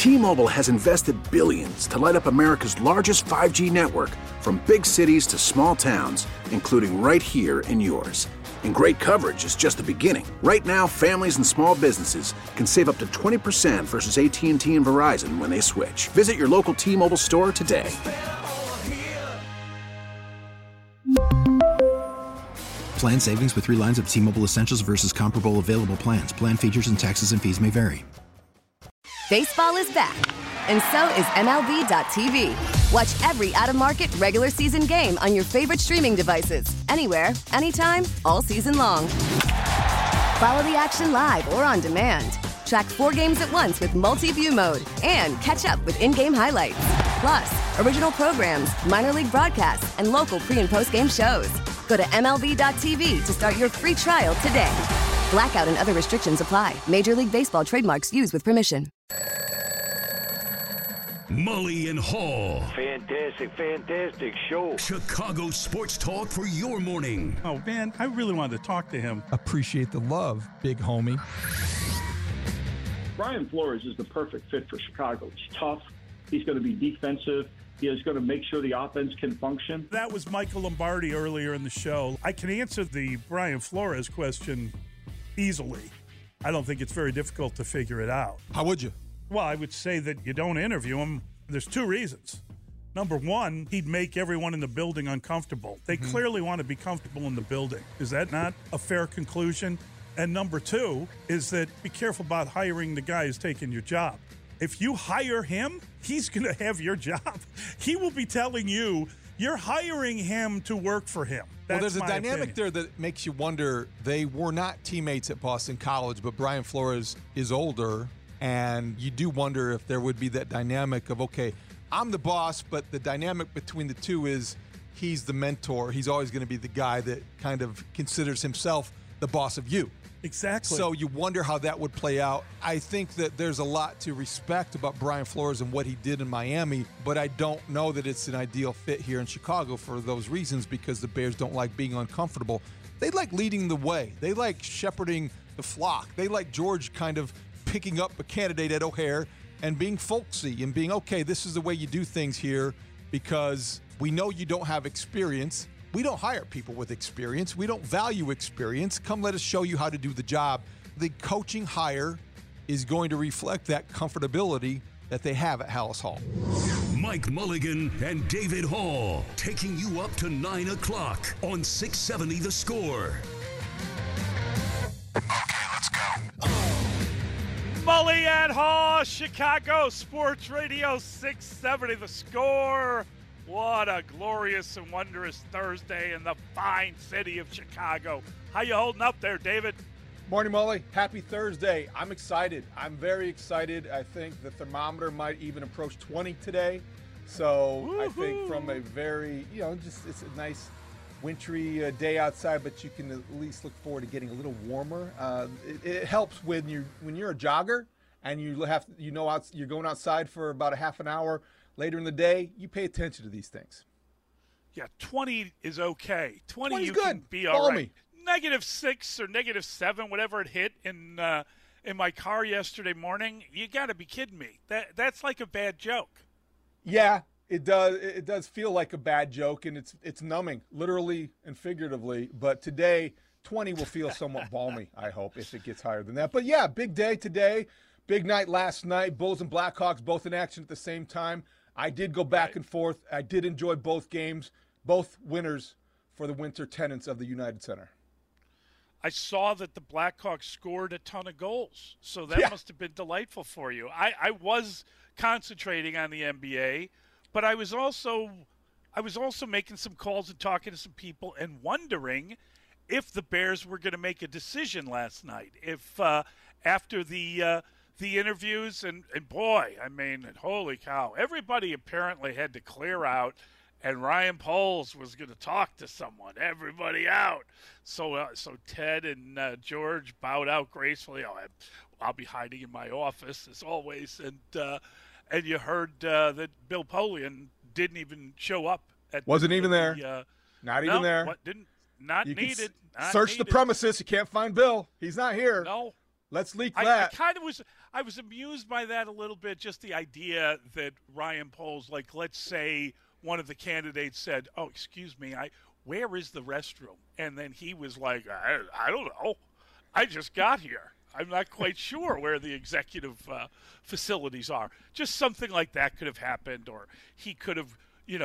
T-Mobile has invested billions to light up America's largest 5G network, from big cities to small towns, including right here in yours. And great coverage is just the beginning. Right now, families and small businesses can save up to 20% versus AT&T and Verizon when they switch. Visit your local T-Mobile store today. Plan savings with 3 lines of T-Mobile Essentials versus comparable available plans. Plan features and taxes and fees may vary. Baseball is back, and so is MLB.tv. Watch every out-of-market regular season game on your favorite streaming devices, anywhere, anytime, all season long. Follow the action live or on demand. Track 4 games at once with multi-view mode and catch up with in-game highlights. Plus, original programs, minor league broadcasts, and local pre- and post-game shows. Go to MLB.tv to start your free trial today. Blackout and other restrictions apply. Major League Baseball trademarks used with permission. Mully and Haw. Fantastic show. Chicago sports talk for your morning. Oh, man, I really wanted to talk to him. Appreciate the love, big homie. Brian Flores is the perfect fit for Chicago. He's tough. He's going to be defensive. He is going to make sure the offense can function. That was Michael Lombardi earlier in the show. I can answer the Brian Flores question easily. I don't think it's very difficult to figure it out. How would you? Well, I would say that you don't interview him. There's 2 reasons. Number one, he'd make everyone in the building uncomfortable. They clearly want to be comfortable in the building. Is that not a fair conclusion? And number 2 is that be careful about hiring the guy who's taking your job. If you hire him, he's going to have your job. He will be telling you you're hiring him to work for him. Well, there's a dynamic there that makes you wonder. They were not teammates at Boston College, but Brian Flores is older, and you do wonder if there would be that dynamic of, okay, I'm the boss, but the dynamic between the two is he's the mentor. He's always going to be the guy that kind of considers himself the boss of you. Exactly. So you wonder how that would play out. I think that there's a lot to respect about Brian Flores and what he did in Miami, but I don't know that it's an ideal fit here in Chicago for those reasons, because the Bears don't like being uncomfortable. They like leading the way. They like shepherding the flock. They like George kind of picking up a candidate at O'Hare and being folksy and being, okay, this is the way you do things here because we know you don't have experience. We don't hire people with experience. We don't value experience. Come let us show you how to do the job. The coaching hire is going to reflect that comfortability that they have at Hallis Hall. Mike Mulligan and David Hall taking you up to 9 o'clock on 670 The Score. Okay, let's go. Mully and Haw, Chicago Sports Radio 670 The Score. What a glorious and wondrous Thursday in the fine city of Chicago. How you holding up there, David? Morning, Mully. Happy Thursday. I'm excited. I'm very excited. I think the thermometer might even approach 20 today. So woo-hoo. I think from a very, just it's a nice wintry day outside, but you can at least look forward to getting a little warmer. It helps when you're a jogger and you're going outside for about a half an hour later in the day. You pay attention to these things. Yeah, 20 is okay. 20 you good. Can be all right. Me. -6 or -7, whatever it hit in my car yesterday morning. You got to be kidding me. That's like a bad joke. Yeah, it does. It does feel like a bad joke, and it's numbing, literally and figuratively. But today, 20 will feel somewhat balmy, I hope, if it gets higher than that. But yeah, big day today. Big night last night. Bulls and Blackhawks both in action at the same time. I did go back and forth. I did enjoy both games, both winners for the winter tenants of the United Center. I saw that the Blackhawks scored a ton of goals, so that must have been delightful for you. I was concentrating on the NBA, but I was also making some calls and talking to some people and wondering if the Bears were going to make a decision last night. If after the interviews and boy, I mean, holy cow, everybody apparently had to clear out. And Ryan Poles was going to talk to someone. Everybody out. So Ted and George bowed out gracefully. Oh, I'll be hiding in my office as always. And you heard that Bill Polian didn't even show up. Wasn't even there. Not even there. Not needed. Search the premises. You can't find Bill. He's not here. No. Let's leak I that. I was amused by that a little bit, just the idea that Ryan Poles, like, let's say one of the candidates said, "Oh, excuse me, where is the restroom?" And then he was like, I don't know. I just got here. I'm not quite sure where the executive facilities are. Just something like that could have happened, or he could have,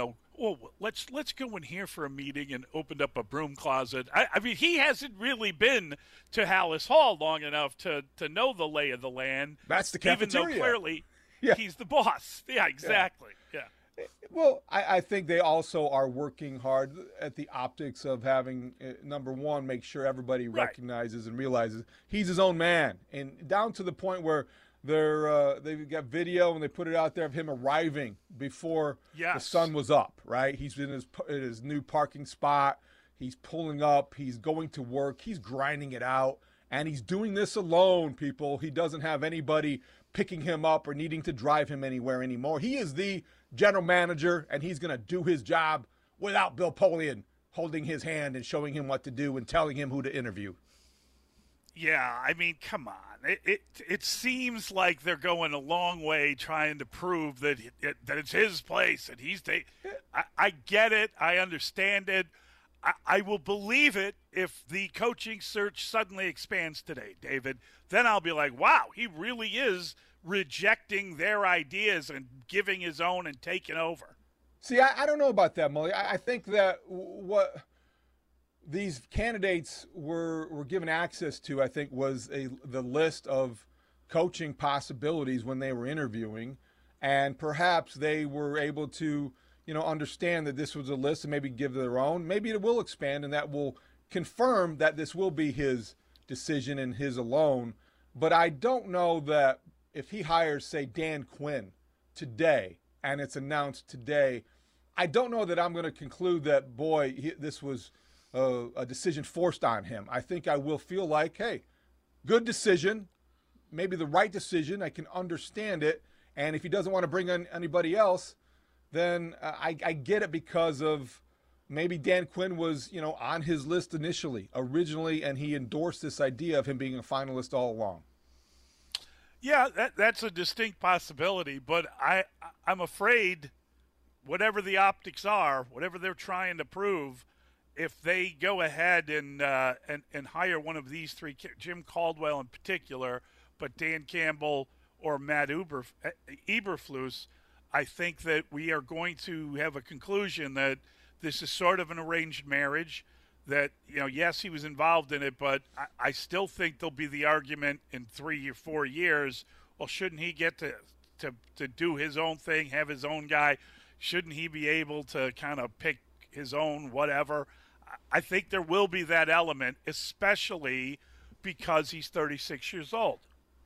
let's go in here for a meeting and opened up a broom closet. I mean, he hasn't really been to Hallis Hall long enough to know the lay of the land. That's the cafeteria. Even though clearly Yeah. he's the boss. Yeah, exactly. Yeah. Well, I think they also are working hard at the optics of having, number one, make sure everybody recognizes and realizes he's his own man. And down to the point where they've got video and they put it out there of him arriving before the sun was up, right? He's in his new parking spot. He's pulling up. He's going to work. He's grinding it out. And he's doing this alone, people. He doesn't have anybody picking him up or needing to drive him anywhere anymore. He is the general manager, and he's going to do his job without Bill Polian holding his hand and showing him what to do and telling him who to interview. Yeah, I mean, come on. It seems like they're going a long way trying to prove that it's his place and he's I get it. I understand it. I will believe it if the coaching search suddenly expands today, David. Then I'll be like, wow, he really is rejecting their ideas and giving his own and taking over. See, I don't know about that, Mully. I think that what these candidates were given access to, I think, was the list of coaching possibilities when they were interviewing, and perhaps they were able to understand that this was a list and maybe give their own. Maybe it will expand and that will confirm that this will be his decision and his alone. But I don't know that if he hires, say, Dan Quinn today and it's announced today, I don't know that I'm going to conclude that, this was a decision forced on him. I think I will feel like, hey, good decision, maybe the right decision. I can understand it. And if he doesn't want to bring in anybody else, then I get it because of maybe Dan Quinn was, on his list originally, and he endorsed this idea of him being a finalist all along. Yeah, that's a distinct possibility, but I'm afraid whatever the optics are, whatever they're trying to prove, if they go ahead and hire one of these three, Jim Caldwell in particular, but Dan Campbell or Matt Eberflus, I think that we are going to have a conclusion that this is sort of an arranged marriage, that, yes, he was involved in it, but I still think there'll be the argument in 3 or 4 years, well, shouldn't he get to do his own thing, have his own guy? Shouldn't he be able to kind of pick his own whatever? I think there will be that element, especially because he's 36 years old.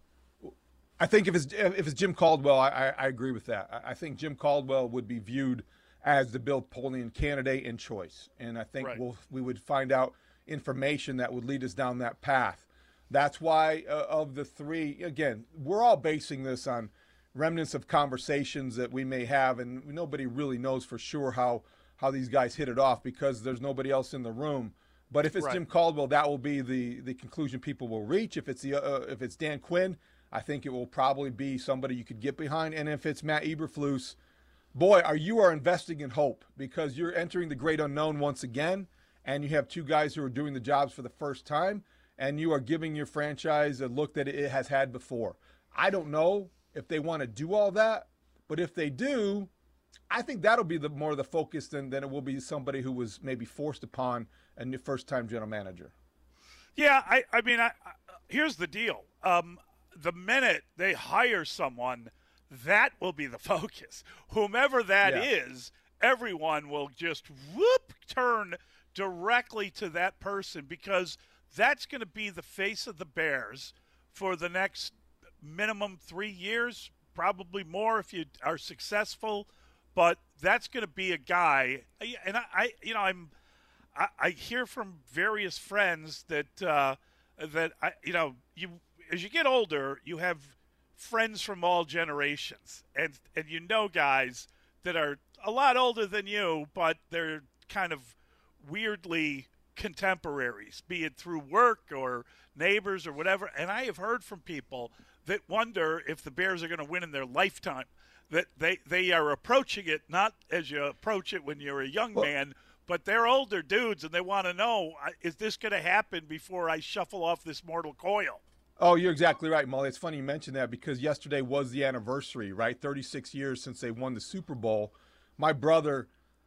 I think if it's Jim Caldwell, I agree with that. I think Jim Caldwell would be viewed as the Bill Polian candidate and choice. And I think we would find out information that would lead us down that path. That's why of the three, again, we're all basing this on remnants of conversations that we may have, and nobody really knows for sure how these guys hit it off because there's nobody else in the room. But if it's Jim Caldwell, that will be the conclusion people will reach. If it's Dan Quinn, I think it will probably be somebody you could get behind. And if it's Matt Eberflus, boy, you are investing in hope because you're entering the great unknown once again, and you have two guys who are doing the jobs for the first time, and you are giving your franchise a look that it has had before. I don't know if they want to do all that, but if they do, I think that'll be more of the focus than it will be somebody who was maybe forced upon a first-time general manager. Yeah, I mean, here's the deal. The minute they hire someone, that will be the focus. Whomever that is, everyone will just turn directly to that person because that's going to be the face of the Bears for the next minimum 3 years, probably more if you are successful. But that's going to be a guy, and I hear from various friends that as you get older, you have friends from all generations, and guys that are a lot older than you, but they're kind of weirdly contemporaries, be it through work or neighbors or whatever. And I have heard from people that wonder if the Bears are going to win in their lifetime, that they are approaching it not as you approach it when you're a young man, but they're older dudes, and they want to know, is this going to happen before I shuffle off this mortal coil? Oh, you're exactly right, Molly. It's funny you mentioned that because yesterday was the anniversary, right? 36 years since they won the Super Bowl. My brother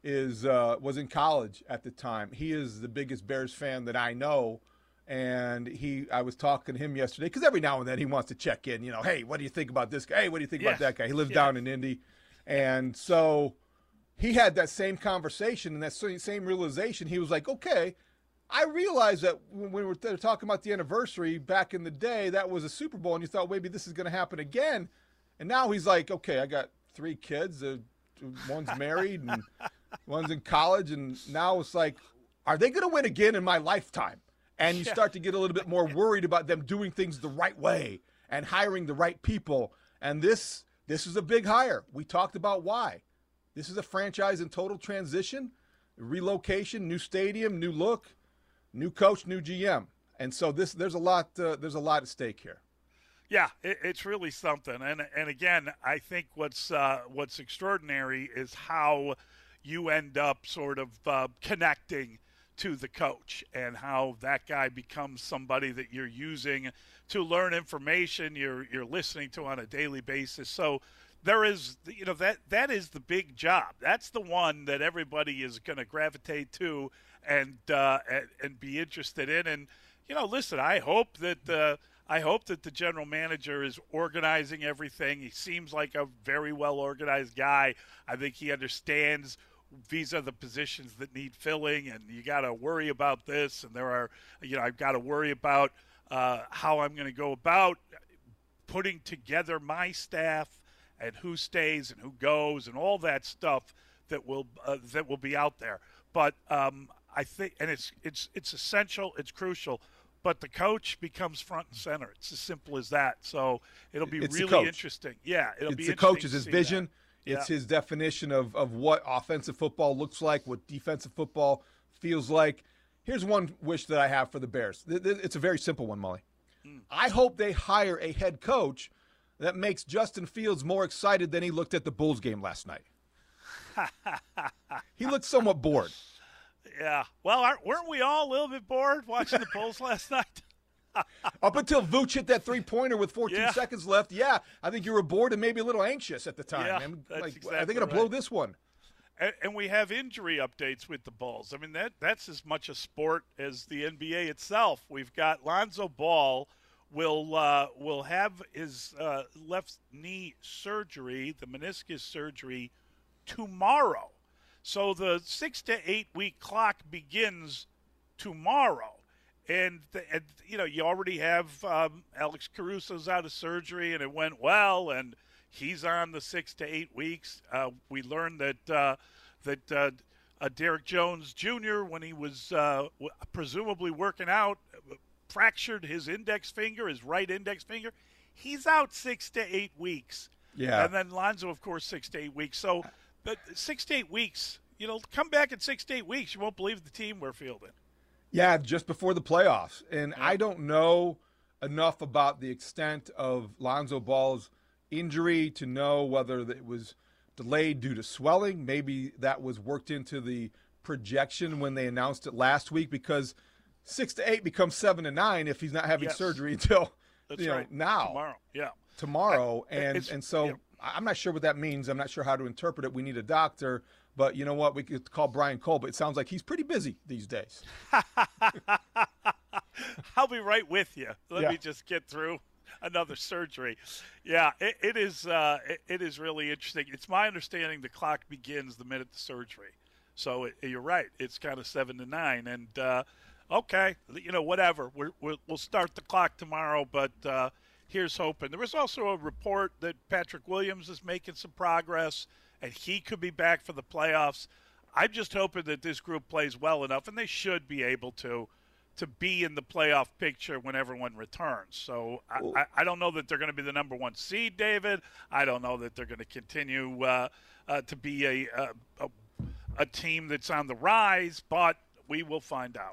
was in college at the time. He is the biggest Bears fan that I know, and I was talking to him yesterday because every now and then he wants to check in. Hey, what do you think about this guy? Hey, what do you think about that guy? He lives down in Indy, and so he had that same conversation and that same realization. He was like, okay, I realized that when we were talking about the anniversary back in the day, that was a Super Bowl, and you thought maybe this is going to happen again. And now he's like, okay, I got 3 kids. One's married and one's in college. And now it's like, are they going to win again in my lifetime? And you start to get a little bit more worried about them doing things the right way and hiring the right people. And this is a big hire. We talked about why. This is a franchise in total transition, relocation, new stadium, new look, new coach, new GM. And so there's a lot at stake here. Yeah, it's really something. And again, I think what's extraordinary is how you end up sort of connecting to the coach and how that guy becomes somebody that you're using to learn information you're listening to on a daily basis. So there is, that is the big job. That's the one that everybody is going to gravitate to and be interested in. And listen, I hope that the general manager is organizing everything. He seems like a very well organized guy. I think he understands these are the positions that need filling, and you got to worry about this. And I've got to worry about how I'm going to go about putting together my staff and who stays and who goes and all that stuff that will be out there. But I think, and it's essential, it's crucial. But the coach becomes front and center. It's as simple as that. So it'll be really interesting. Yeah, it'll be interesting. It's the coach, it's his vision. That. It's his definition of what offensive football looks like, what defensive football feels like. Here's one wish that I have for the Bears. It's a very simple one, Molly. I hope they hire a head coach that makes Justin Fields more excited than he looked at the Bulls game last night. He looked somewhat bored. Yeah. Well, weren't we all a little bit bored watching the Bulls last night? Up until Vooch hit that three-pointer with 14 seconds left, I think you were bored and maybe a little anxious at the time. Yeah, exactly are they going to blow this one? And we have injury updates with the Bulls. I mean, that's as much a sport as the NBA itself. We've got Lonzo Ball will have his left knee surgery, the meniscus surgery, tomorrow. So the 6 to 8 week clock begins tomorrow. And you already have Alex Caruso's out of surgery, and it went well, and he's on the 6 to 8 weeks. We learned that Derek Jones Jr., when he was presumably working out, fractured his index finger, his right index finger. He's out 6 to 8 weeks. Yeah. And then Lonzo, of course, 6 to 8 weeks. So, but 6 to 8 weeks, come back in 6 to 8 weeks. You won't believe the team we're fielding. Yeah, just before the playoffs. And I don't know enough about the extent of Lonzo Ball's injury to know whether it was delayed due to swelling. Maybe that was worked into the projection when they announced it last week, because 6 to 8 becomes 7 to 9 if he's not having surgery until now. Tomorrow. Yeah. Tomorrow. And so I'm not sure what that means. I'm not sure how to interpret it. We need a doctor. But you know what? We could call Brian Cole, but it sounds like he's pretty busy these days. I'll be right with you. Let me just get through another surgery. Yeah, it is really interesting. It's my understanding the clock begins the minute the surgery. So you're right. It's kind of 7 to 9. And, okay, whatever. We'll start the clock tomorrow, but here's hoping. There was also a report that Patrick Williams is making some progress, and he could be back for the playoffs. I'm just hoping that this group plays well enough, and they should be able to be in the playoff picture when everyone returns. So I don't know that they're going to be the number 1 seed, David. I don't know that they're going to continue to be a team that's on the rise, but we will find out.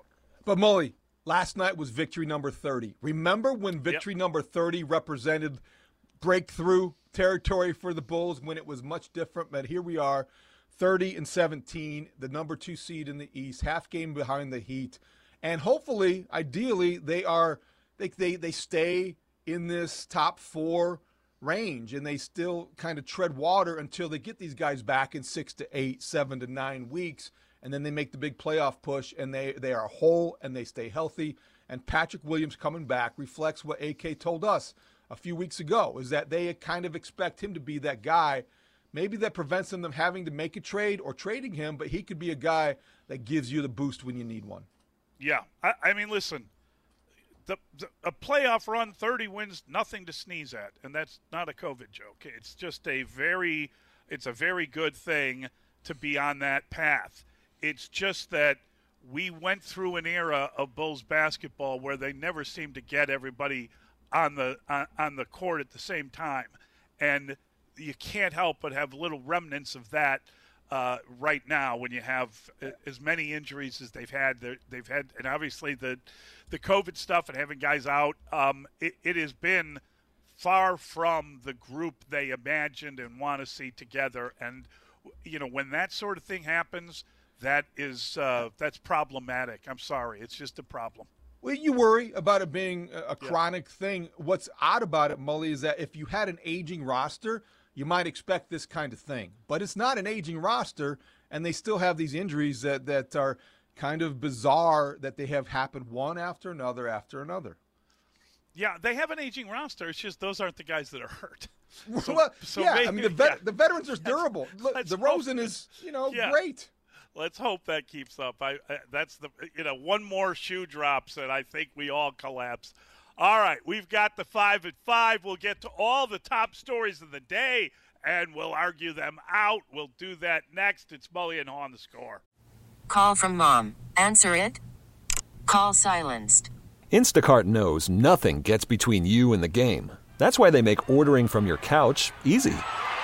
But, Mully, last night was victory number 30. Remember when victory number 30 represented breakthrough territory for the Bulls when it was much different? But here we are, 30-17, the number 2 seed in the East, half game behind the Heat. And hopefully, ideally, they stay in this top 4 range, and they still kind of tread water until they get these guys back in 6 to 8, 7 to 9 weeks. And then they make the big playoff push, and they are whole, and they stay healthy. And Patrick Williams coming back reflects what AK told us a few weeks ago, is that they kind of expect him to be that guy, maybe that prevents them from having to make a trade or trading him, but he could be a guy that gives you the boost when you need one. Yeah. I mean, listen, a playoff run, 30 wins, nothing to sneeze at, and that's not a COVID joke. It's just a very good thing to be on that path. It's just that we went through an era of Bulls basketball where they never seemed to get everybody on the court at the same time, and you can't help but have little remnants of that right now when you have as many injuries as they've had. And obviously the COVID stuff and having guys out. It has been far from the group they imagined and want to see together. And when that sort of thing happens, that's problematic. I'm sorry, it's just a problem. Well, you worry about it being a chronic thing. What's odd about it, Mully, is that if you had an aging roster, you might expect this kind of thing. But it's not an aging roster, and they still have these injuries that are kind of bizarre that they have happened one after another after another. Yeah, they have an aging roster. It's just those aren't the guys that are hurt. The veterans are durable. Look, DeRozan is, great. Let's hope that keeps up. That's one more shoe drops and I think we all collapse. All right, we've got the 5 at 5. We'll get to all the top stories of the day and we'll argue them out. We'll do that next. It's Mully and Haw on The Score. Call from mom. Answer it. Call silenced. Instacart knows nothing gets between you and the game. That's why they make ordering from your couch easy.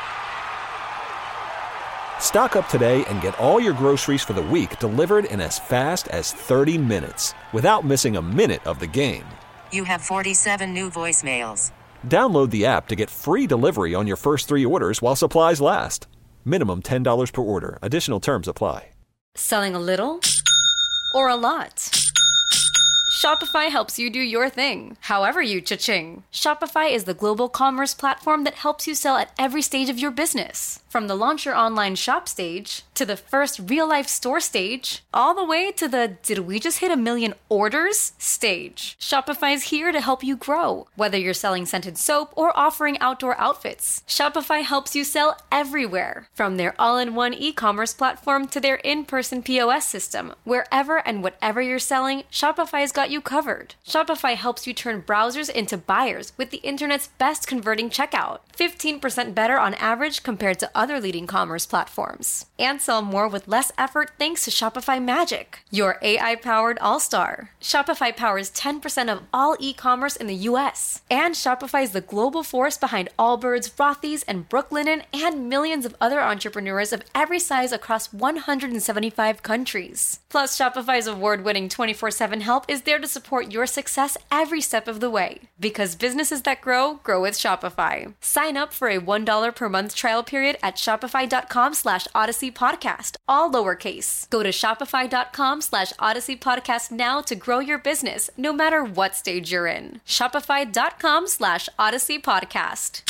Stock up today and get all your groceries for the week delivered in as fast as 30 minutes without missing a minute of the game. You have 47 new voicemails. Download the app to get free delivery on your first 3 orders while supplies last. Minimum $10 per order. Additional terms apply. Selling a little or a lot? Shopify helps you do your thing, however you cha-ching. Shopify is the global commerce platform that helps you sell at every stage of your business. From the launch your online shop stage, to the first real-life store stage, all the way to the did we just hit 1 million orders stage. Shopify's here to help you grow. Whether you're selling scented soap or offering outdoor outfits, Shopify helps you sell everywhere. From their all-in-one e-commerce platform to their in-person POS system. Wherever and whatever you're selling, Shopify's got you covered. Shopify helps you turn browsers into buyers with the internet's best converting checkout. 15% better on average compared to other leading commerce platforms. And sell more with less effort thanks to Shopify Magic, your AI-powered all-star. Shopify powers 10% of all e-commerce in the U.S. And Shopify is the global force behind Allbirds, Rothy's, and Brooklinen, and millions of other entrepreneurs of every size across 175 countries. Plus, Shopify's award-winning 24/7 help is there to support your success every step of the way. Because businesses that grow, grow with Shopify. Sign up for a $1 per month trial period at shopify.com/Odyssey Podcast, all lowercase. Go to shopify.com/Odyssey Podcast now to grow your business, no matter what stage you're in. Shopify.com/Odyssey Podcast.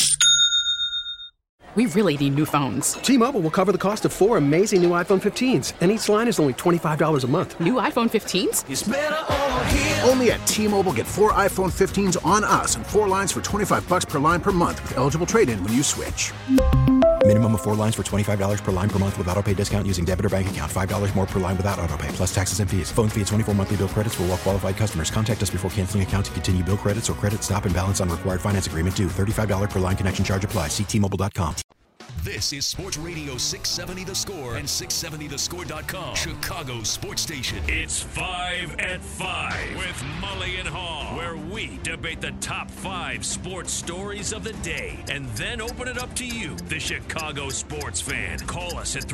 We really need new phones. T-Mobile will cover the cost of 4 amazing new iPhone 15s, and each line is only $25 a month. New iPhone 15s? It's better over here. Only at T-Mobile, get 4 iPhone 15s on us and 4 lines for $25 per line per month with eligible trade-in when you switch. Minimum of 4 lines for $25 per line per month with autopay discount using debit or bank account. $5 more per line without autopay, plus taxes and fees. Phone fee at 24 monthly bill credits for well-qualified customers. Contact us before canceling account to continue bill credits or credit stop and balance on required finance agreement due. $35 per line connection charge applies. See T-Mobile.com. This is Sports Radio 670 The Score and 670thescore.com. Chicago Sports Station. It's 5 at 5 with Mully and Haw, where we debate the top 5 sports stories of the day and then open it up to you, the Chicago sports fan. Call us at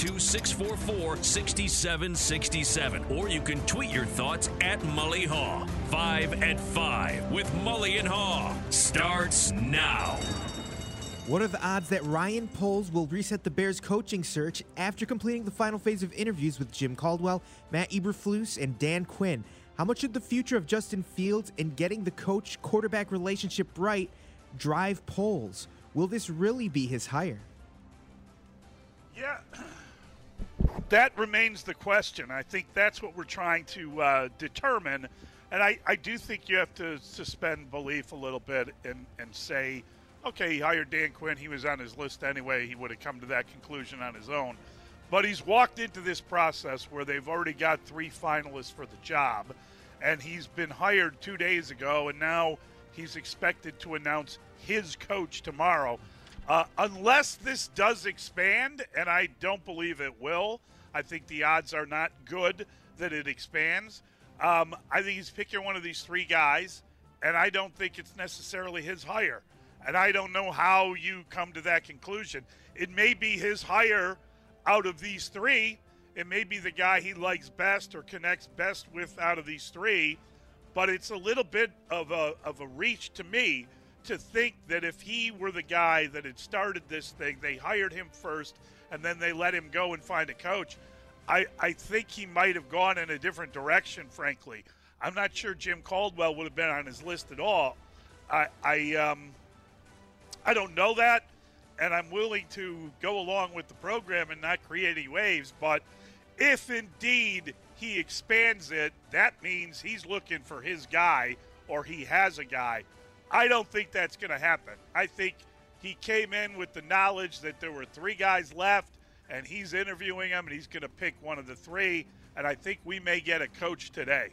312-644-6767, or you can tweet your thoughts at Mully Haw. 5 at 5 with Mully and Haw starts now. What are the odds that Ryan Poles will reset the Bears coaching search after completing the final phase of interviews with Jim Caldwell, Matt Eberflus, and Dan Quinn? How much should the future of Justin Fields and getting the coach-quarterback relationship right drive Poles? Will this really be his hire? Yeah, that remains the question. I think that's what we're trying to determine. And I do think you have to suspend belief a little bit and say, okay, he hired Dan Quinn. He was on his list anyway. He would have come to that conclusion on his own. But he's walked into this process where they've already got 3 finalists for the job, and he's been hired 2 days ago, and now he's expected to announce his coach tomorrow. Unless this does expand, and I don't believe it will, I think the odds are not good that it expands. I think he's picking one of these 3 guys, and I don't think it's necessarily his hire. And I don't know how you come to that conclusion. It may be his hire out of these 3. It may be the guy he likes best or connects best with out of these 3. But it's a little bit of a reach to me to think that if he were the guy that had started this thing, they hired him first, and then they let him go and find a coach. I think he might have gone in a different direction, frankly. I'm not sure Jim Caldwell would have been on his list at all. I don't know that, and I'm willing to go along with the program and not create any waves. But if indeed he expands it, that means he's looking for his guy or he has a guy. I don't think that's going to happen. I think he came in with the knowledge that there were 3 guys left, and he's interviewing them, and he's going to pick one of the 3. And I think we may get a coach today.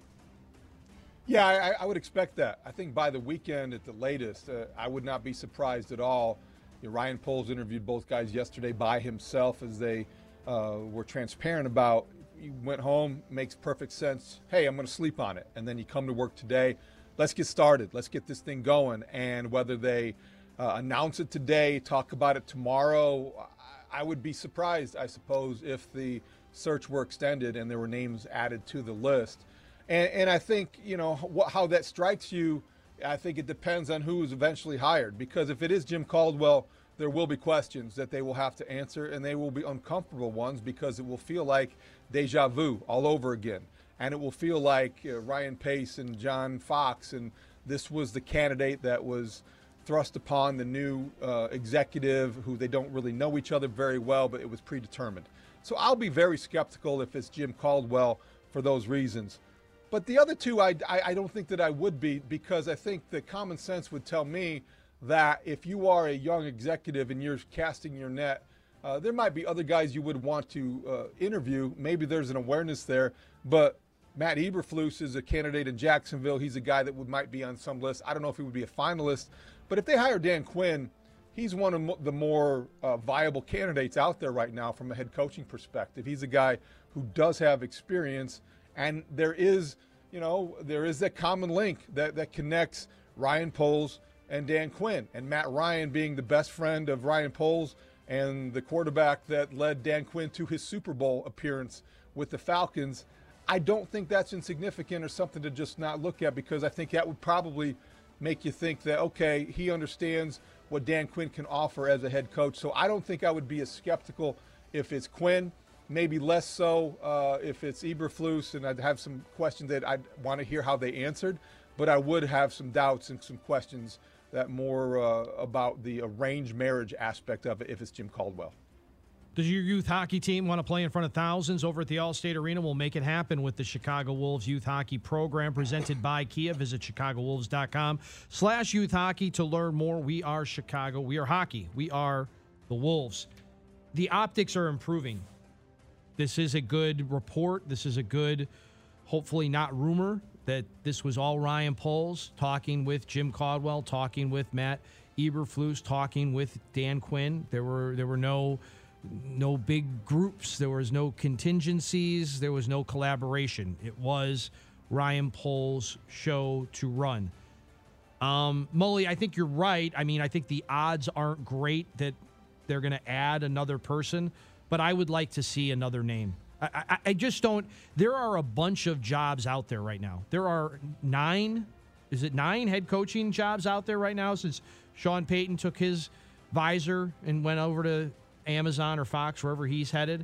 Yeah, I would expect that. I think by the weekend at the latest, I would not be surprised at all. Ryan Poles interviewed both guys yesterday by himself, as they were transparent about. He went home, makes perfect sense. Hey, I'm going to sleep on it. And then you come to work today. Let's get started. Let's get this thing going. And whether they announce it today, talk about it tomorrow, I would be surprised, I suppose, if the search were extended and there were names added to the list. And I think, how that strikes you, I think it depends on who is eventually hired. Because if it is Jim Caldwell, there will be questions that they will have to answer, and they will be uncomfortable ones because it will feel like deja vu all over again. And it will feel like Ryan Pace and John Fox, and this was the candidate that was thrust upon the new executive who they don't really know each other very well, but it was predetermined. So I'll be very skeptical if it's Jim Caldwell for those reasons. But the other 2, I don't think that I would be, because I think the common sense would tell me that if you are a young executive and you're casting your net, there might be other guys you would want to interview. Maybe there's an awareness there. But Matt Eberflus is a candidate in Jacksonville. He's a guy that might be on some list. I don't know if he would be a finalist. But if they hire Dan Quinn, he's one of the more viable candidates out there right now from a head coaching perspective. He's a guy who does have experience. And there is that common link that connects Ryan Poles and Dan Quinn, and Matt Ryan being the best friend of Ryan Poles and the quarterback that led Dan Quinn to his Super Bowl appearance with the Falcons. I don't think that's insignificant or something to just not look at, because I think that would probably make you think that, okay, he understands what Dan Quinn can offer as a head coach. So I don't think I would be as skeptical if it's Quinn. Maybe less so if it's Eberflus, and I'd have some questions that I'd want to hear how they answered. But I would have some doubts and some questions that more about the arranged marriage aspect of it if it's Jim Caldwell. Does your youth hockey team want to play in front of thousands over at the Allstate Arena? We'll make it happen with the Chicago Wolves Youth Hockey Program presented by Kia. Visit ChicagoWolves.com/youth hockey to learn more. We are Chicago. We are hockey. We are the Wolves. The optics are improving. This is a good report. This is a good, hopefully not rumor, that this was all Ryan Poles talking with Jim Caldwell, talking with Matt Eberflus talking with Dan Quinn. There were no big groups. There was no contingencies. There was no collaboration. It was Ryan Poles' show to run. Mully, I think you're right. I mean, I think the odds aren't great that they're going to add another person, but I would like to see another name. I just don't. There are a bunch of jobs out there right now. There are 9 head coaching jobs out there right now since Sean Payton took his visor and went over to Amazon or Fox, wherever he's headed.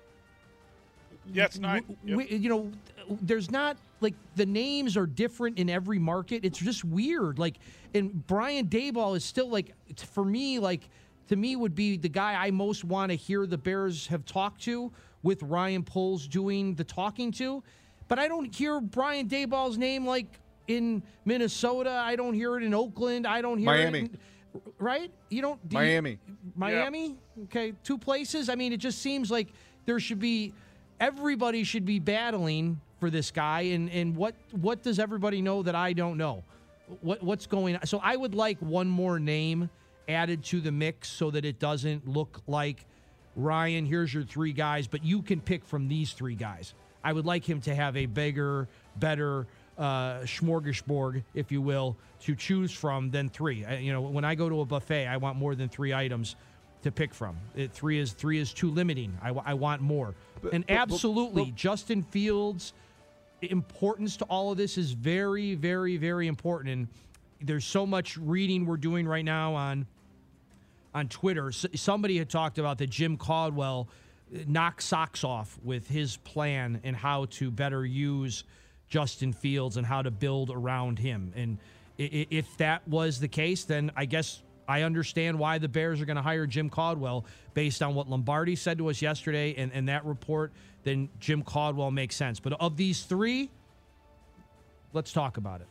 Yeah, it's 9. Yep. There's not, like, the names are different in every market. It's just weird. Like, and Brian Daboll is still, like, for me, like, to me would be the guy I most want to hear the Bears have talked to, with Ryan Poles doing the talking to. But I don't hear Brian Daboll's name, like, in Minnesota. I don't hear it in Oakland. I don't hear Miami. it in, right? You don't. Miami. Miami? Yeah. Okay, 2 places. I mean, it just seems like there should be, everybody should be battling for this guy. And what does everybody know that I don't know? What's going on? So I would like one more name added to the mix so that it doesn't look like, Ryan, here's your 3 guys, but you can pick from these 3 guys. I would like him to have a bigger, better smorgasbord, if you will, to choose from than 3. When I go to a buffet, I want more than 3 items to pick from. 3 is too limiting. I want more. Absolutely, Justin Fields' importance to all of this is very, very, very important. And there's so much reading we're doing right now on Twitter. Somebody had talked about that Jim Caldwell knocked socks off with his plan and how to better use Justin Fields and how to build around him. And if that was the case, then I guess I understand why the Bears are going to hire Jim Caldwell based on what Lombardi said to us yesterday and that report. Then Jim Caldwell makes sense. But of these 3, let's talk about it.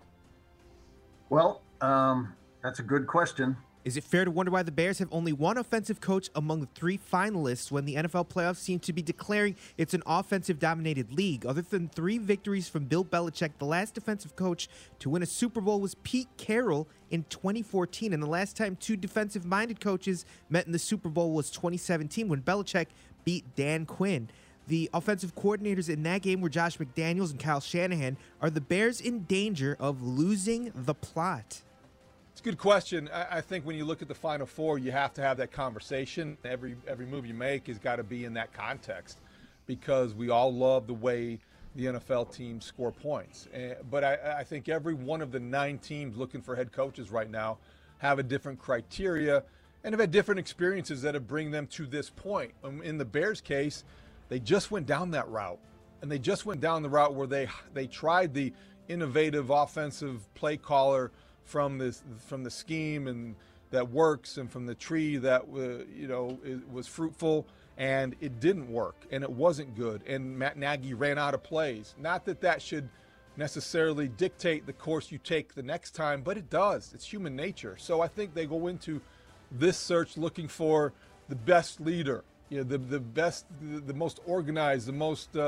Well, that's a good question. Is it fair to wonder why the Bears have only one offensive coach among the 3 finalists when the NFL playoffs seem to be declaring it's an offensive-dominated league? Other than 3 victories from Bill Belichick, the last defensive coach to win a Super Bowl was Pete Carroll in 2014, and the last time 2 defensive-minded coaches met in the Super Bowl was 2017 when Belichick beat Dan Quinn. The offensive coordinators in that game were Josh McDaniels and Kyle Shanahan. Are the Bears in danger of losing the plot? It's a good question. I think when you look at the Final Four, you have to have that conversation. Every move you make has got to be in that context because we all love the way the NFL teams score points. But I think every one of the 9 teams looking for head coaches right now have a different criteria and have had different experiences that have bring them to this point. In the Bears case, they just went down that route. And they just went down the route where they tried the innovative offensive play caller from the scheme and that works and from the tree that was fruitful, and it didn't work and it wasn't good, and Matt Nagy ran out of plays. Not that should necessarily dictate the course you take the next time, but it does. It's human nature. So I think they go into this search looking for the best leader, the best, the most organized, the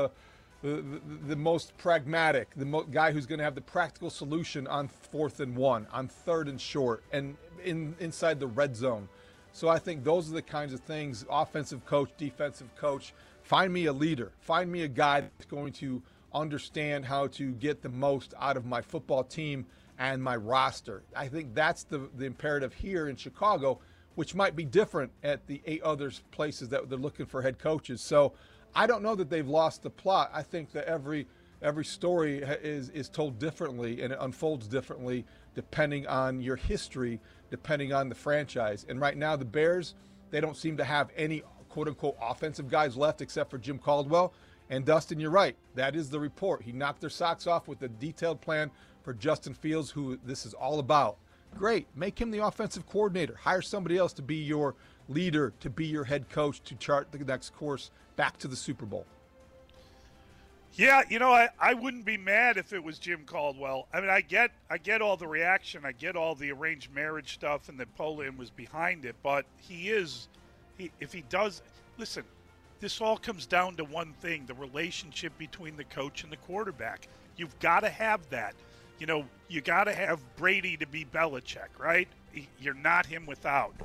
most pragmatic, guy who's going to have the practical solution on 4th and 1, on 3rd and short, and inside the red zone. So I think those are the kinds of things, offensive coach, defensive coach, find me a leader. Find me a guy that's going to understand how to get the most out of my football team and my roster. I think that's the imperative here in Chicago, which might be different at the 8 other places that they're looking for head coaches. So I don't know that they've lost the plot. I think that every story is told differently and it unfolds differently depending on your history, depending on the franchise. And right now the Bears, they don't seem to have any quote-unquote offensive guys left except for Jim Caldwell. And Dustin, you're right. That is the report. He knocked their socks off with a detailed plan for Justin Fields, who this is all about. Great. Make him the offensive coordinator. Hire somebody else to be your leader, to be your head coach, to chart the next course back to the Super Bowl. Yeah, I wouldn't be mad if it was Jim Caldwell. I mean, I get all the reaction. I get all the arranged marriage stuff and that Polin was behind it. But if he does, listen, this all comes down to one thing, the relationship between the coach and the quarterback. You've got to have that. You got to have Brady to be Belichick, right? you're not him without.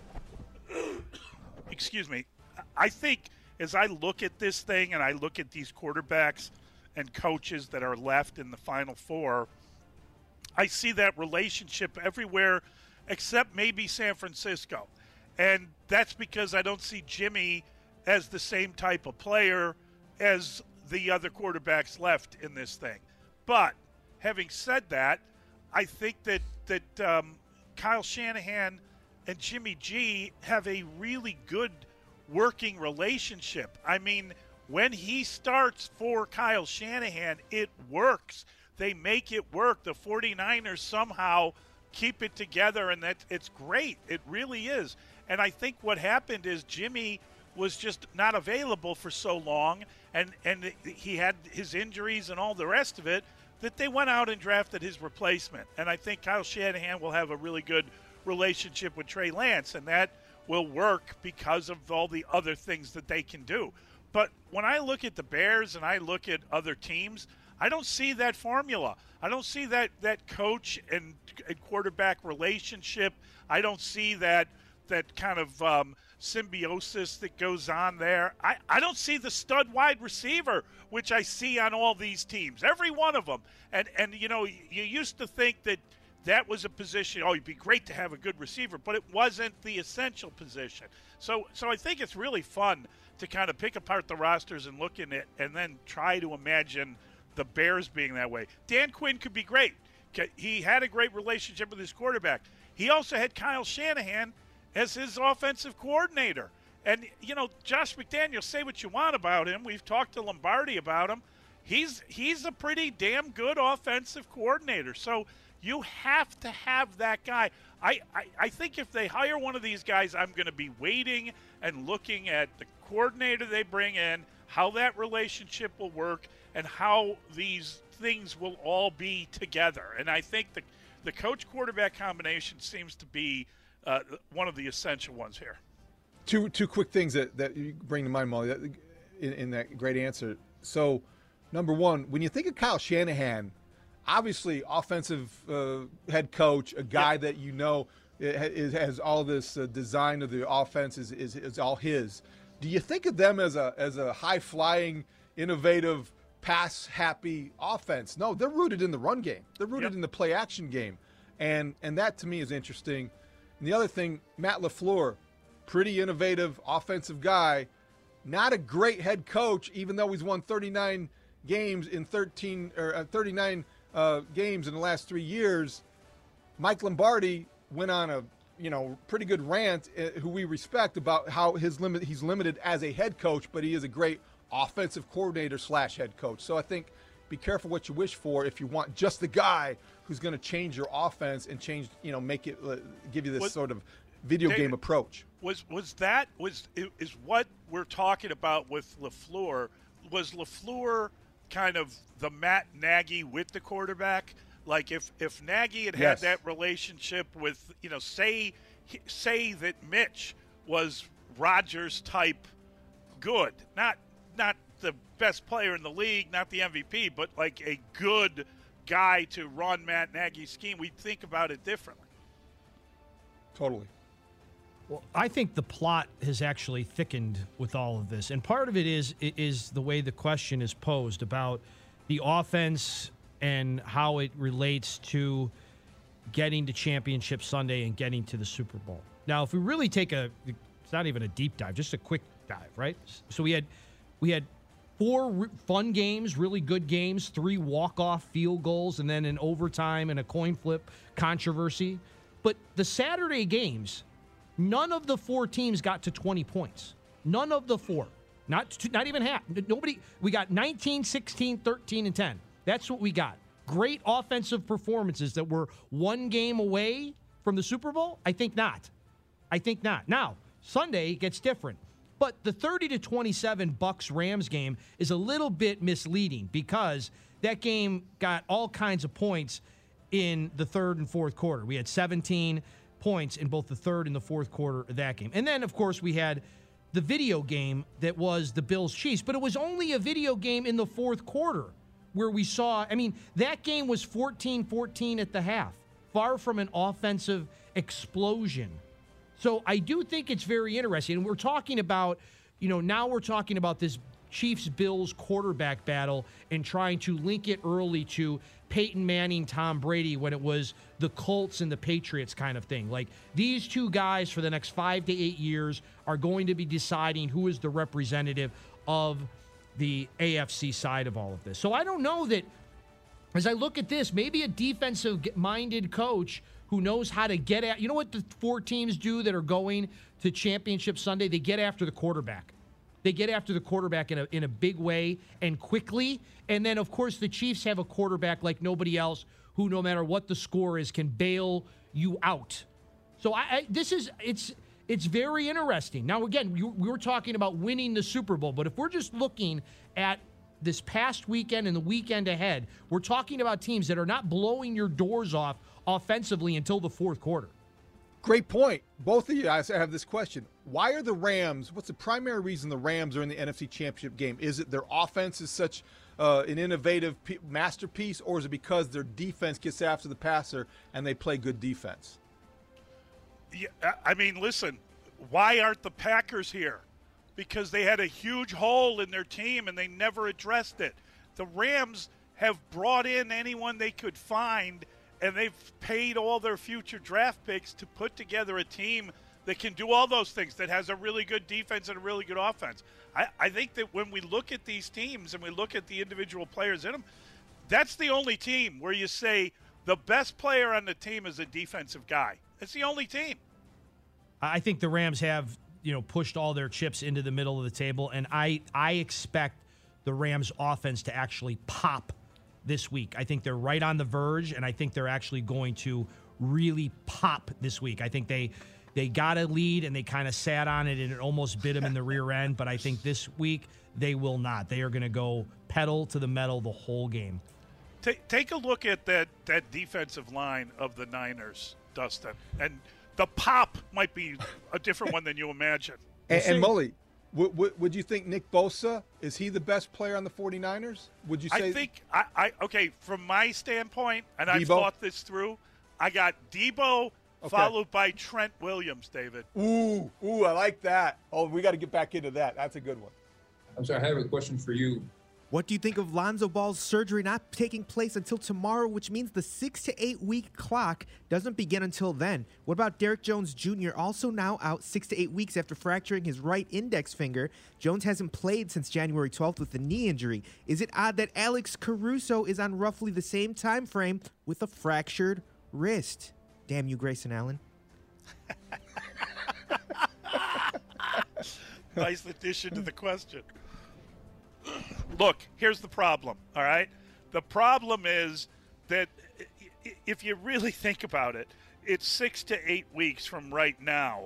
Excuse me. I think as I look at this thing and I look at these quarterbacks and coaches that are left in the Final Four, I see that relationship everywhere except maybe San Francisco. And that's because I don't see Jimmy as the same type of player as the other quarterbacks left in this thing. But having said that, I think that Kyle Shanahan and Jimmy G have a really good working relationship. I mean, when he starts for Kyle Shanahan, it works. They make it work. The 49ers somehow keep it together, and it's great. It really is. And I think what happened is Jimmy was just not available for so long, and he had his injuries and all the rest of it, that they went out and drafted his replacement. And I think Kyle Shanahan will have a really good relationship with Trey Lance, and that will work because of all the other things that they can do. But when I look at the Bears and I look at other teams, I don't see that formula. I don't see that coach and quarterback relationship. I don't see that kind of symbiosis that goes on there. I don't see the stud wide receiver, which I see on all these teams, every one of them. And you know, you used to think that was a position, it'd be great to have a good receiver, but it wasn't the essential position. So I think it's really fun to kind of pick apart the rosters and look in it and then try to imagine the Bears being that way. Dan Quinn could be great. He had a great relationship with his quarterback. He also had Kyle Shanahan as his offensive coordinator. And, you know, Josh McDaniels, say what you want about him. We've talked to Lombardi about him. He's a pretty damn good offensive coordinator. So you have to have that guy. I think if they hire one of these guys, I'm going to be waiting and looking at the coordinator they bring in, how that relationship will work, and how these things will all be together. And I think the coach-quarterback combination seems to be one of the essential ones here. Two quick things that you bring to mind, Molly, in that great answer. So, number one, when you think of Kyle Shanahan, obviously offensive head coach, a guy that you know has all this design of the offense is all his. Do you think of them as a high-flying, innovative, pass-happy offense? No, they're rooted in the run game. They're rooted in the play-action game. And that, to me, is interesting. And the other thing, Matt LaFleur, pretty innovative offensive guy, not a great head coach, even though he's won 39 games in 39 games in the last 3 years. Mike Lombardi went on a pretty good rant, who we respect, about how he's limited as a head coach, but he is a great offensive coordinator / head coach. So I think be careful what you wish for if you want just the guy who's going to change your offense and change, make it give you this sort of video game approach. Is what we're talking about with LaFleur? Was LaFleur kind of the Matt Nagy with the quarterback? Like if Nagy had that relationship with, say that Mitch was Rodgers type good, not the best player in the league, not the MVP, but like a good guy to run Matt Nagy's scheme, we'd think about it differently. Totally. Well, I think the plot has actually thickened with all of this. And part of it is the way the question is posed about the offense and how it relates to getting to Championship Sunday and getting to the Super Bowl. Now, if we really take it's not even a deep dive, just a quick dive, right? So we had 4 fun games, really good games, 3 walk-off field goals, and then an overtime and a coin flip controversy. But the Saturday games, none of the 4 teams got to 20 points. None of the 4. Not even half. Nobody. We got 19, 16, 13, and 10. That's what we got. Great offensive performances that were 1 game away from the Super Bowl? I think not. Now, Sunday gets different. But the 30-27 Bucs-Rams game is a little bit misleading because that game got all kinds of points in the third and fourth quarter. We had 17 points in both the third and the fourth quarter of that game. And then, of course, we had the video game that was the Bills-Chiefs. But it was only a video game in the fourth quarter where we saw, that game was 14-14 at the half. far from an offensive explosion. So I do think it's very interesting. And we're talking about, now we're talking about this Chiefs-Bills quarterback battle and trying to link it early to Peyton Manning, Tom Brady, when it was the Colts and the Patriots kind of thing. Like, these two guys for the next 5 to 8 years are going to be deciding who is the representative of the AFC side of all of this. So I don't know that, as I look at this, maybe a defensive-minded coach who knows how to get at, what the 4 teams do that are going to Championship Sunday? They get after the quarterback. They get after the quarterback in a big way and quickly. And then, of course, the Chiefs have a quarterback like nobody else who, no matter what the score is, can bail you out. So it's very interesting. Now, again, we were talking about winning the Super Bowl, but if we're just looking at this past weekend and the weekend ahead, we're talking about teams that are not blowing your doors off offensively until the fourth quarter. Great point. Both of you guys have this question. Why are the Rams, what's the primary reason the Rams are in the NFC Championship game? Is it their offense is such an innovative masterpiece, or is it because their defense gets after the passer and they play good defense? Yeah, I mean, listen, why aren't the Packers here? Because they had a huge hole in their team and they never addressed it. The Rams have brought in anyone they could find, and they've paid all their future draft picks to put together a team that can do all those things, that has a really good defense and a really good offense. I think that when we look at these teams and we look at the individual players in them, that's the only team where you say the best player on the team is a defensive guy. It's the only team. I think the Rams have, pushed all their chips into the middle of the table, and I expect the Rams offense to actually pop this week. I think they're right on the verge, and I think they're actually going to really pop this week. I think they got a lead, and they kind of sat on it, and it almost bit them in the rear end. But I think this week they will not. They are going to go pedal to the metal the whole game. Take a look at that defensive line of the Niners, Dustin. And the pop might be a different one than you imagine. And Mully, would you think Nick Bosa, is he the best player on the 49ers? Would you say? I think, okay, from my standpoint, and I've Debo? thought this through, I got Debo followed by Trent Williams, David. Ooh, I like that. Oh, we got to get back into that. That's a good one. I'm sorry, I have a question for you. What do you think of Lonzo Ball's surgery not taking place until tomorrow, which means the 6 to 8 week clock doesn't begin until then? What about Derrick Jones Jr., also now out 6 to 8 weeks after fracturing his right index finger? Jones hasn't played since January 12th with a knee injury. Is it odd that Alex Caruso is on roughly the same time frame with a fractured wrist? Damn you, Grayson Allen. Nice addition to the question. Look, here's the problem, all right? The problem is that if you really think about it, it's 6 to 8 weeks from right now.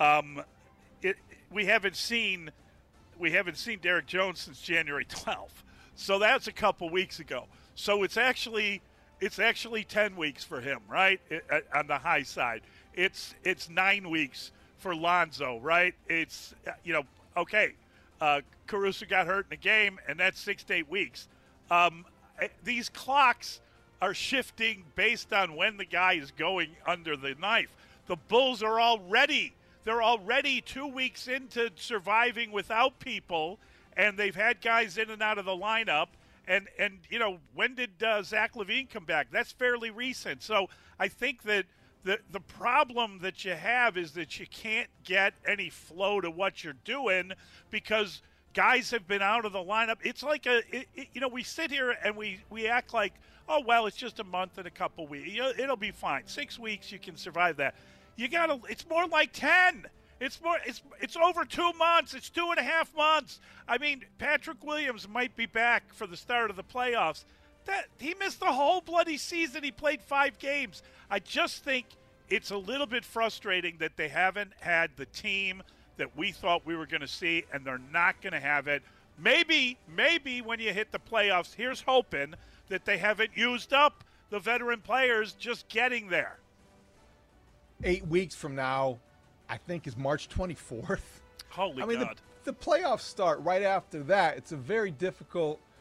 We haven't seen Derrick Jones since January 12th. So that's a couple weeks ago. So it's actually 10 weeks for him, right? On the high side. It's 9 weeks for Lonzo, right? It's okay. Caruso got hurt in the game, and that's 6 to 8 weeks. These clocks are shifting based on when the guy is going under the knife. The Bulls are already 2 weeks into surviving without people, and they've had guys in and out of the lineup. And when did Zach LaVine come back? That's fairly recent. So I think that the problem that you have is that you can't get any flow to what you're doing because guys have been out of the lineup. It's like we sit here and we act like, oh, well, it's just a month and a couple weeks. It'll be fine. 6 weeks, you can survive that. It's more like 10. It's over 2 months. It's 2.5 months. I mean, Patrick Williams might be back for the start of the playoffs. That he missed the whole bloody season. He played 5 games. I just think it's a little bit frustrating that they haven't had the team that we thought we were going to see, and they're not going to have it. Maybe when you hit the playoffs, here's hoping that they haven't used up the veteran players just getting there. 8 weeks from now, I think, is March 24th. Holy God. God. The playoffs start right after that. It's a very difficult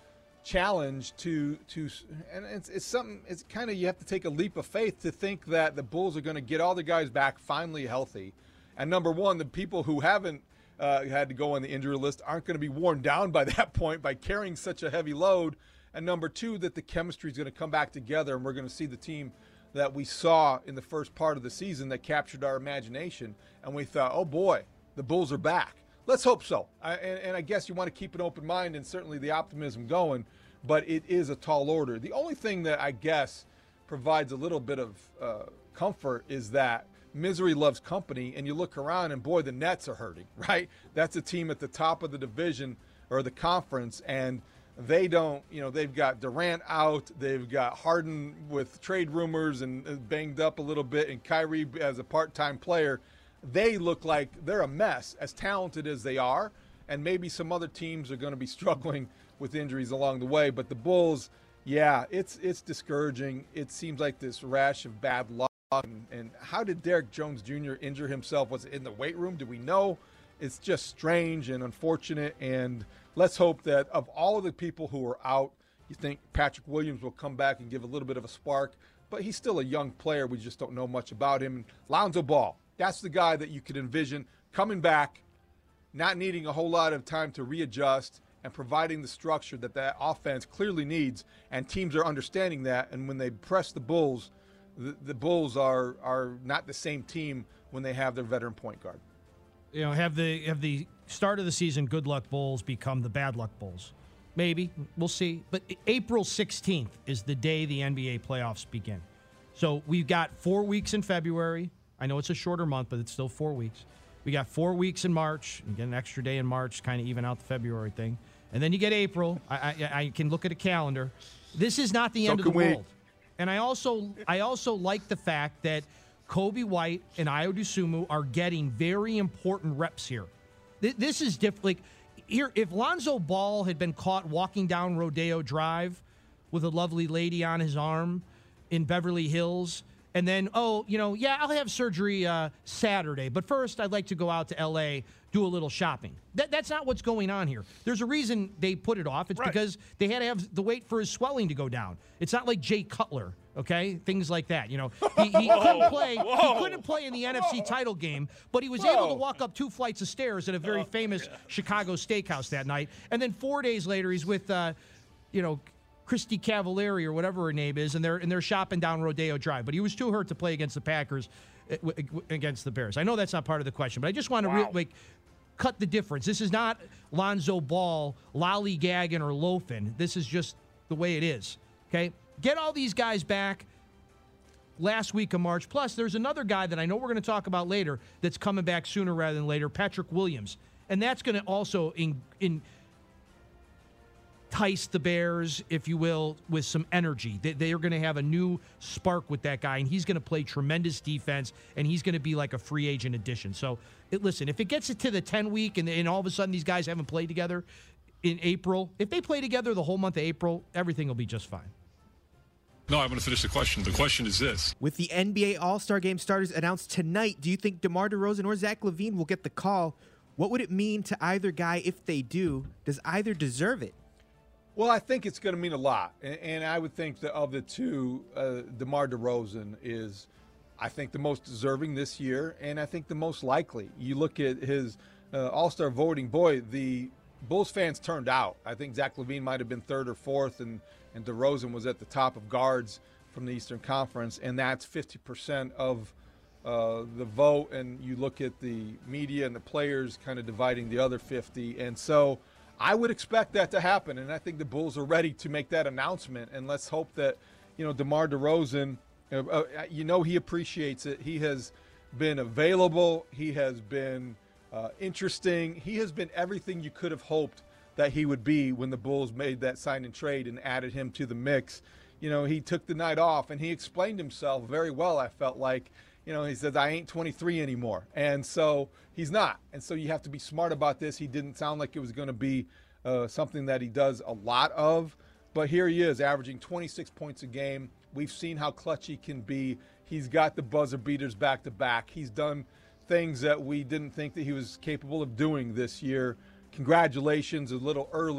challenge to and it's something. It's kind of, you have to take a leap of faith to think that the Bulls are going to get all the guys back finally healthy. And number one, the people who haven't had to go on the injury list aren't going to be worn down by that point by carrying such a heavy load. And number two, that the chemistry is going to come back together, and we're going to see the team that we saw in the first part of the season that captured our imagination. And we thought, oh boy, the Bulls are back. Let's hope so. And I guess you want to keep an open mind and certainly the optimism going, but it is a tall order. The only thing that I guess provides a little bit of comfort is that misery loves company, and you look around and boy, the Nets are hurting, right? That's a team at the top of the division or the conference, and they don't, they've got Durant out, they've got Harden with trade rumors and banged up a little bit, and Kyrie as a part-time player. They look like they're a mess, as talented as they are, and maybe some other teams are going to be struggling with injuries along the way. But the Bulls, yeah, it's discouraging. It seems like this rash of bad luck. And how did Derek Jones Jr. injure himself? Was it in the weight room? Do we know? It's just strange and unfortunate. And let's hope that of all of the people who are out, you think Patrick Williams will come back and give a little bit of a spark. But he's still a young player. We just don't know much about him. Lonzo Ball, that's the guy that you could envision coming back, not needing a whole lot of time to readjust, and providing the structure that offense clearly needs. And teams are understanding that. And when they press the Bulls, the Bulls are not the same team when they have their veteran point guard. Have the start of the season good luck Bulls become the bad luck Bulls? Maybe. We'll see. But April 16th is the day the NBA playoffs begin. So we've got 4 weeks in February. I know it's a shorter month, but it's still 4 weeks. We got 4 weeks in March. You get an extra day in March, kind of even out the February thing. And then you get April. I can look at a calendar. This is not the end of the world. And I also like the fact that Kobe White and Ayo Dosunmu are getting very important reps here. This is different. Like, here, if Lonzo Ball had been caught walking down Rodeo Drive with a lovely lady on his arm in Beverly Hills, and then, I'll have surgery Saturday, but first I'd like to go out to L.A., do a little shopping. That's not what's going on here. There's a reason they put it off. It's because they had to have the wait for his swelling to go down. It's not like Jay Cutler, okay? Things like that. He couldn't play. He couldn't play in the NFC title game, but he was able to walk up 2 flights of stairs at a very famous Chicago steakhouse that night. And then 4 days later, he's with, Christy Cavallari or whatever her name is, and they're shopping down Rodeo Drive. But he was too hurt to play against the Packers, against the Bears. I know that's not part of the question, but I just want to cut the difference. This is not Lonzo Ball lollygagging or loafing. This is just the way it is. Okay, get all these guys back last week of March. Plus, there's another guy that I know we're going to talk about later that's coming back sooner rather than later, Patrick Williams, and that's going to also entice the Bears, if you will, with some energy. They are going to have a new spark with that guy, and he's going to play tremendous defense, and he's going to be like a free agent addition. So, listen, if it gets it to the 10-week and all of a sudden these guys haven't played together in April, if they play together the whole month of April, everything will be just fine. No, I want to finish the question. The question is this. With the NBA All-Star Game starters announced tonight, do you think DeMar DeRozan or Zach LaVine will get the call? What would it mean to either guy if they do? Does either deserve it? Well, I think it's going to mean a lot. And I would think that of the two, DeMar DeRozan is, I think, the most deserving this year, and I think the most likely. You look at his All-Star voting, boy, the Bulls fans turned out. I think Zach LaVine might have been third or fourth, and DeRozan was at the top of guards from the Eastern Conference, and that's 50% of the vote. And you look at the media and the players kind of dividing the other 50. And so I would expect that to happen, and I think the Bulls are ready to make that announcement. And let's hope that, DeMar DeRozan, he appreciates it. He has been available. He has been interesting. He has been everything you could have hoped that he would be when the Bulls made that sign and trade and added him to the mix. He took the night off, and he explained himself very well, I felt like. He says, I ain't 23 anymore. And so he's not. And so you have to be smart about this. He didn't sound like it was going to be something that he does a lot of. But here he is, averaging 26 points a game. We've seen how clutch he can be. He's got the buzzer beaters back to back. He's done things that we didn't think that he was capable of doing this year. Congratulations, a little early,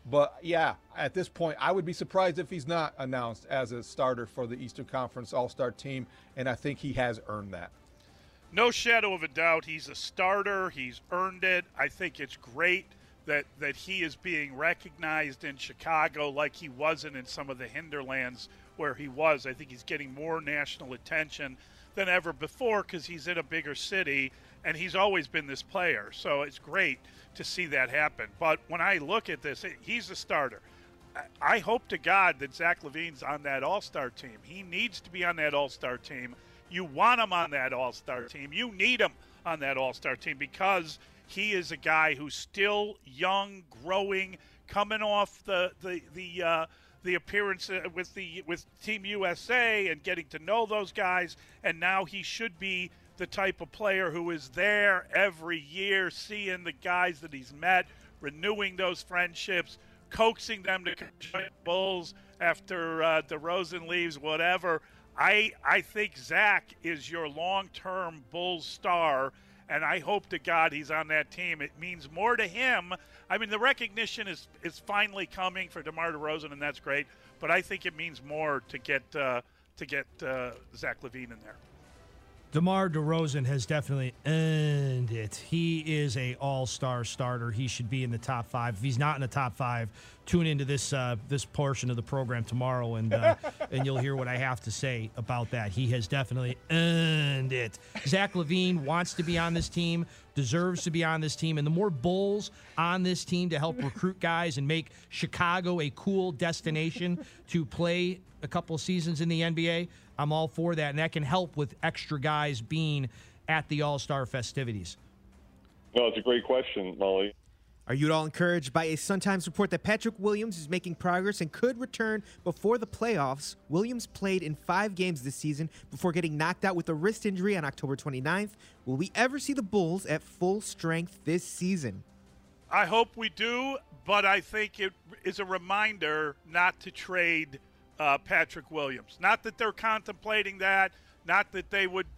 But, yeah, at this point, I would be surprised if he's not announced as a starter for the Eastern Conference All-Star team, and I think he has earned that. No shadow of a doubt, he's a starter. He's earned it. I think it's great that he is being recognized in Chicago like he wasn't in some of the hinterlands where he was. I think he's getting more national attention than ever before because he's in a bigger city, and he's always been this player. So it's great to see that happen. But when I look at this, he's a starter. I hope to God that Zach LaVine's on that All-Star team. He needs to be on that All-Star team. You want him on that All-Star team. You need him on that All-Star team because he is a guy who's still young, growing, coming off the appearance with Team USA and getting to know those guys, and now he should be the type of player who is there every year, seeing the guys that he's met, renewing those friendships, coaxing them to join the Bulls after DeRozan leaves, whatever. I think Zach is your long-term Bulls star, and I hope to God he's on that team. It means more to him. I mean, the recognition is finally coming for DeMar DeRozan, and that's great. But I think it means more to get Zach LaVine in there. DeMar DeRozan has definitely earned it. He is a all-star starter. He should be in the top 5. If he's not in the top 5, tune into this portion of the program tomorrow, and you'll hear what I have to say about that. He has definitely earned it. Zach LaVine wants to be on this team, deserves to be on this team, and the more Bulls on this team to help recruit guys and make Chicago a cool destination to play a couple of seasons in the NBA, I'm all for that, and that can help with extra guys being at the All-Star festivities. No, it's a great question, Molly. Are you at all encouraged by a Sun-Times report that Patrick Williams is making progress and could return before the playoffs? Williams played in 5 games this season before getting knocked out with a wrist injury on October 29th. Will we ever see the Bulls at full strength this season? I hope we do, but I think it is a reminder not to trade Patrick Williams. Not that they're contemplating that, not that they would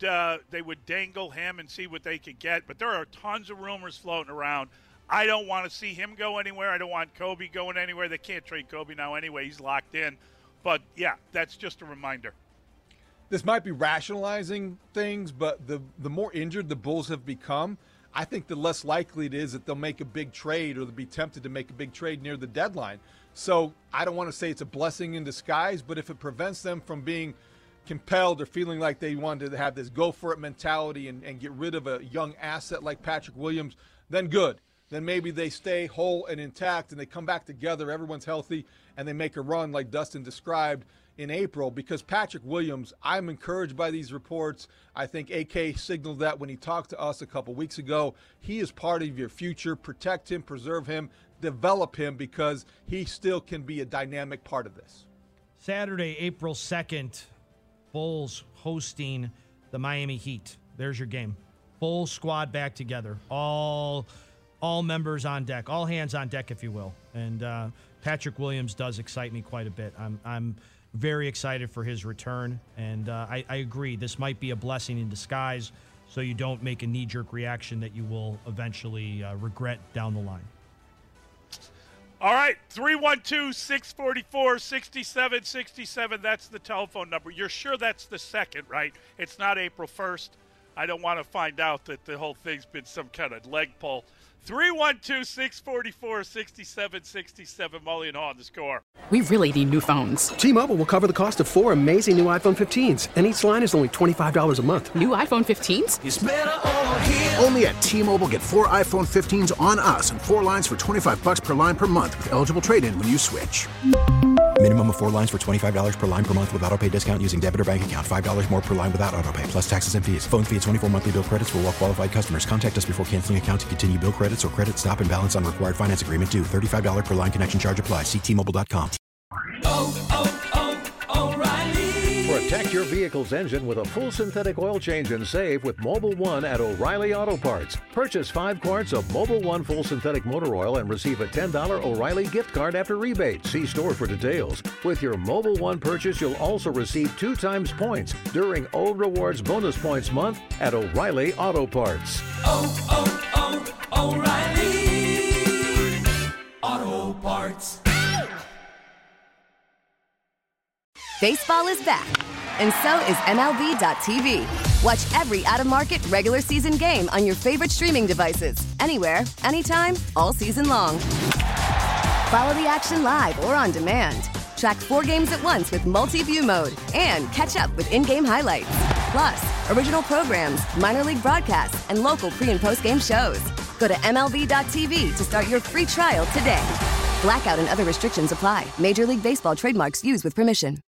dangle him and see what they could get, but there are tons of rumors floating around. I don't want to see him go anywhere. I don't want Kobe going anywhere. They can't trade Kobe now anyway. He's locked in. But, yeah, that's just a reminder. This might be rationalizing things, but the more injured the Bulls have become, I think the less likely it is that they'll make a big trade or they'll be tempted to make a big trade near the deadline. So I don't want to say it's a blessing in disguise, but if it prevents them from being compelled or feeling like they wanted to have this go-for-it mentality and get rid of a young asset like Patrick Williams, then good. Then maybe they stay whole and intact and they come back together, everyone's healthy, and they make a run like Dustin described in April. Because Patrick Williams, I'm encouraged by these reports. I think AK signaled that when he talked to us a couple weeks ago. He is part of your future. Protect him, preserve him, develop him, because he still can be a dynamic part of this. Saturday, April 2nd, Bulls hosting the Miami Heat. There's your game. Bulls squad back together. All members on deck, all hands on deck, if you will. And Patrick Williams does excite me quite a bit. I'm very excited for his return, and I agree. This might be a blessing in disguise, so you don't make a knee-jerk reaction that you will eventually regret down the line. All right, 312-644-6767. That's the telephone number. You're sure that's the 2nd, right? It's not April 1st. I don't want to find out that the whole thing's been some kind of leg pull. 312-644-6767. Mully and Haw on the Score. We really need new phones. T-Mobile will cover the cost of 4 amazing new iPhone 15s, and each line is only $25 a month. New iPhone 15s? It's better over here. Only at T-Mobile, get 4 iPhone 15s on us and 4 lines for $25 per line per month with eligible trade-in when you switch. Minimum of 4 lines for $25 per line per month with autopay discount using debit or bank account. $5 more per line without autopay, plus taxes and fees. Phone fee at 24 monthly bill credits for well-qualified customers. Contact us before canceling account to continue bill credits or credit stop and balance on required finance agreement due. $35 per line connection charge applies. See T-Mobile.com. Protect your vehicle's engine with a full synthetic oil change and save with Mobil 1 at O'Reilly Auto Parts. Purchase 5 quarts of Mobil 1 full synthetic motor oil and receive a $10 O'Reilly gift card after rebate. See store for details. With your Mobil 1 purchase, you'll also receive 2 times points during O Rewards Bonus Points Month at O'Reilly Auto Parts. O'Reilly Auto Parts. Parts. Baseball is back, and so is MLB.tv. Watch every out-of-market regular season game on your favorite streaming devices, anywhere, anytime, all season long. Follow the action live or on demand. Track 4 games at once with multi-view mode and catch up with in-game highlights. Plus, original programs, minor league broadcasts, and local pre- and post-game shows. Go to MLB.tv to start your free trial today. Blackout and other restrictions apply. Major League Baseball trademarks used with permission.